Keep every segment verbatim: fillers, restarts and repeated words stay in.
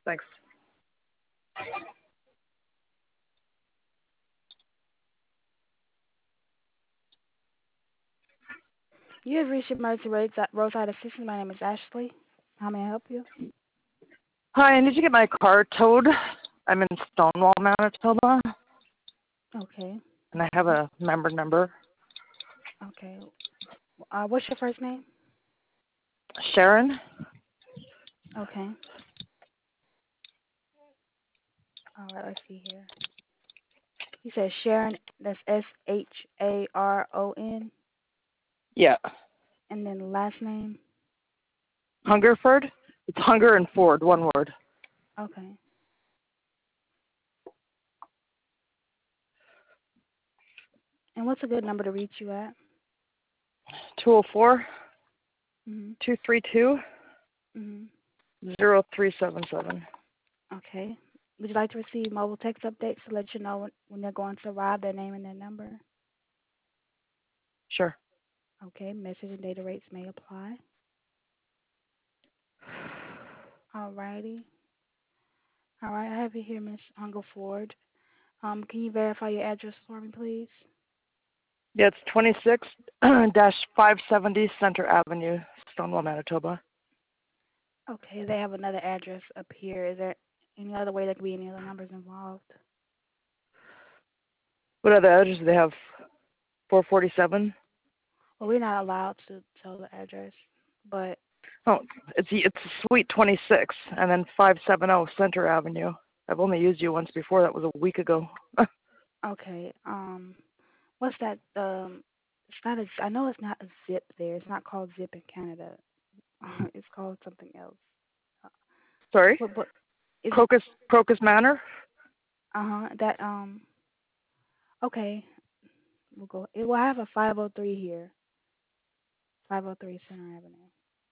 Thanks. You have reached Emergency Roadside roadside Assistance. My name is Ashley. How may I help you? Hi, I need to get my car towed. I'm in Stonewall, Manitoba, Okay. and I have a member number. Okay. Uh, what's your first name? Sharon? Okay. All right. Let's see here. You said Sharon. That's S H A R O N. Yeah. And then the last name. Hungerford? It's Hunger and Ford, one word. Okay. And what's a good number to reach you at? two oh four, Mhm. two three two, Mhm. zero three seven seven. Okay. Would you like to receive mobile text updates to let you know when, when they're going to arrive, their name and their number? Sure. Okay. Message and data rates may apply. Alrighty. All right. I have you here, Miss Hungerford. Um, can you verify your address for me, please? Yeah, it's twenty-six five seventy Center Avenue, Stonewall, Manitoba. Okay. They have another address up here. Is there any other way there could be any other numbers involved? What other address do they have? four forty-seven? Well, we're not allowed to tell the address, but Oh, it's it's Suite twenty-six, and then five seventy Center Avenue. I've only used you once before. That was a week ago. okay. Um, what's that? Um, it's not a. I know it's not a zip there. It's not called zip in Canada. It's called something else. Uh, Sorry? What? What? Is it? Crocus Crocus Manor? Uh huh. That. Um. Okay. We'll go. It will have a five oh three here. five oh three Center Avenue.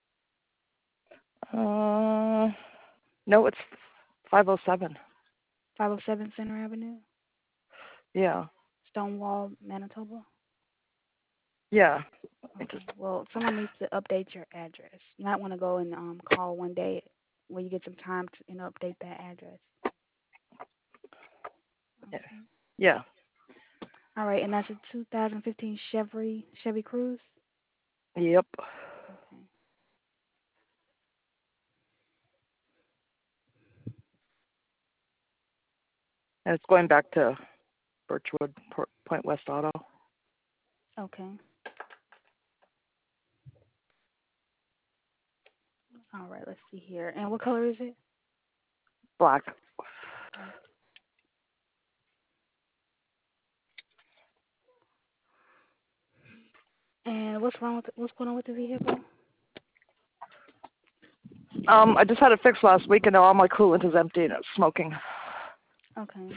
Uh, no, it's five oh seven. five oh seven Center Avenue, Yeah. Stonewall, Manitoba. Yeah. It Okay. just Well, someone needs to update your address. You might want to go and um call one day when you get some time to you know update that address. yeah. Okay. Yeah. All right, and that's a two thousand fifteen Chevy Chevy Cruze. Yep. Okay. And it's going back to Birchwood, Port, Point West Auto. Okay. All right. Let's see here. And what color is it? Black. Black. And what's wrong with what's going on with the vehicle? Um, I just had it fixed last week, and now all my coolant is empty and it's smoking. Okay.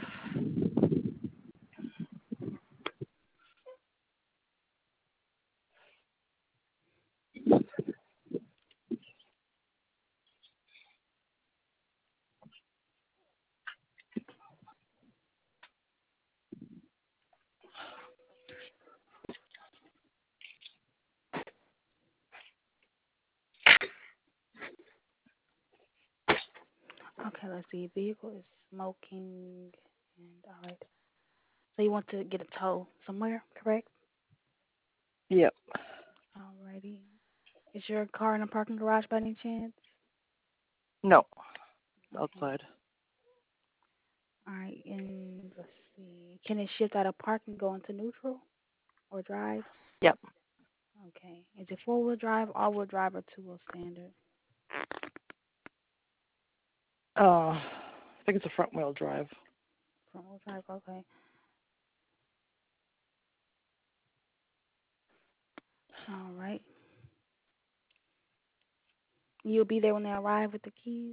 Okay. Let's see. Vehicle is smoking. And all right. So you want to get a tow somewhere, correct? Yep. Alrighty. Is your car in a parking garage by any chance? No. Okay. Outside. All right. And let's see. Can it shift out of park and go into neutral or drive? Yep. Okay. Is it four wheel drive, all wheel drive, or two wheel standard? Uh, I think it's a front wheel drive. Front wheel drive. Okay. All right. You'll be there when they arrive with the keys.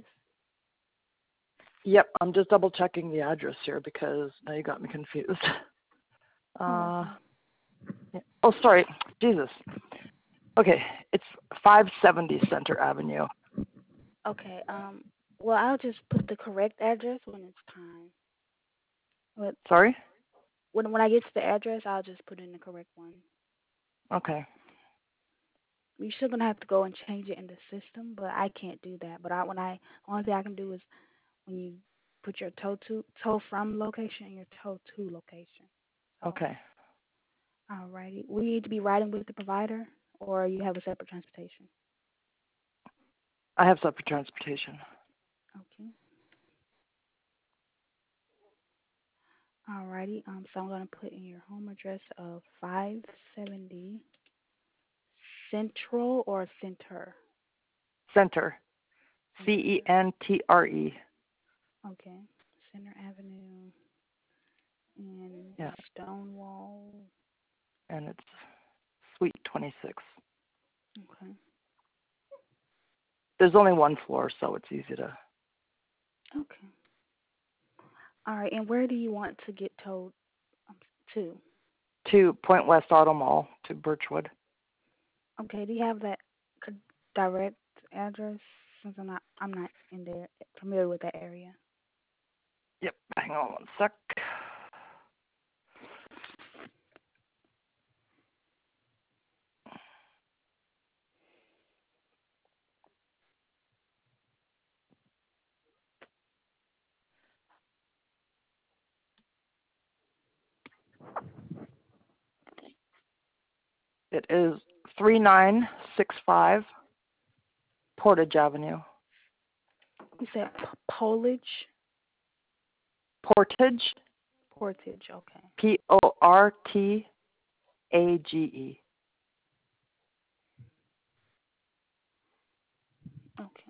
Yep. I'm just double checking the address here because now you got me confused. Oh, Uh, okay. yeah. Oh, sorry. Jesus. Okay. It's five seventy Center Avenue. Okay. Um. Well, I'll just put the correct address when it's time. But Sorry? when when I get to the address, I'll just put in the correct one. Okay. You're still gonna have to go and change it in the system, but I can't do that. But I when I only thing I can do is when you put your tow to tow from location and your tow to location. So, Okay. alrighty. Will you need to be riding with the provider, or you have a separate transportation? I have separate transportation. Okay. Alrighty. Um, so I'm gonna put in your home address of five seventy Central or Center. Center. C E Center. N T R E. Okay. Center Avenue in Yes. Stonewall. And it's Suite twenty-six. Okay. There's only one floor, so it's easy to. Okay. All right. And where do you want to get towed um, to? To Point West Auto Mall to Birchwood. Okay. Do you have that c- direct address? Since I'm not, I'm not in there familiar with that area. Yep. Hang on one sec. It is three nine six five Portage Avenue. You said P- Polish Portage. Portage. Okay. P O R T A G E. Okay.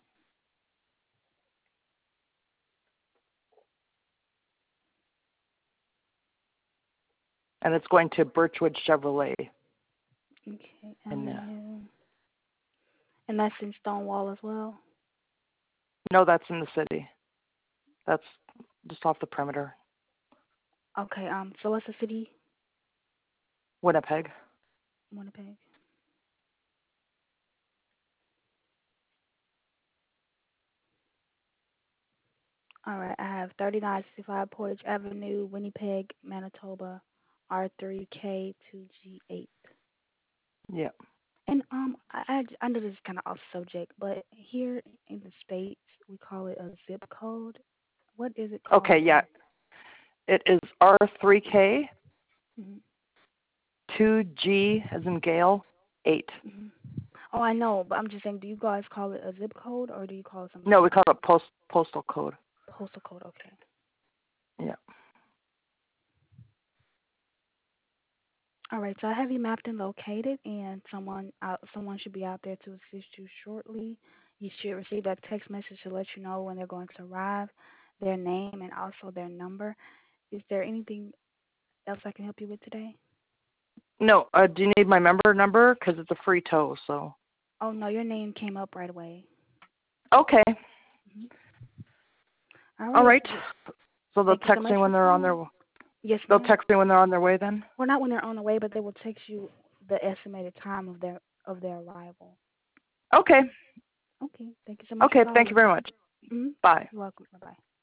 And it's going to Birchwood Chevrolet. Okay. In the, Avenue. And that's in Stonewall as well. no, that's in the city. That's just off the perimeter. Okay. Um. So what's the city? Winnipeg. Winnipeg. All right. I have thirty-nine sixty-five Portage Avenue, Winnipeg, Manitoba, R three K two G eight. Yeah. And um, I, I, I know this is kind of off subject, but here in the States, we call it a zip code. What is it Okay, called yeah. there? It is R three K hmm two G as in Gale eight. hmm Oh, I know, but I'm just saying, do you guys call it a zip code or do you call it something No, we else? call it post postal code. Postal code, okay. Yeah. All right, so I have you mapped and located, and someone out, someone should be out there to assist you shortly. You should receive that text message to let you know when they're going to arrive, their name, and also their number. Is there anything else I can help you with today? No, uh, do you need my member number? Because it's a free tow, so. Oh no, your name came up right away. Okay. hmm All All right. right. So they'll Thank you so text much me for when they're on their. calling. Yes, They'll ma'am. text me when they're on their way. Then. Well, not when they're on the way, but they will text you the estimated time of their of their arrival. Okay. Okay. Thank you so much for Okay. Thank you calling. very much. Mm-hmm. Bye. You're welcome. Bye bye.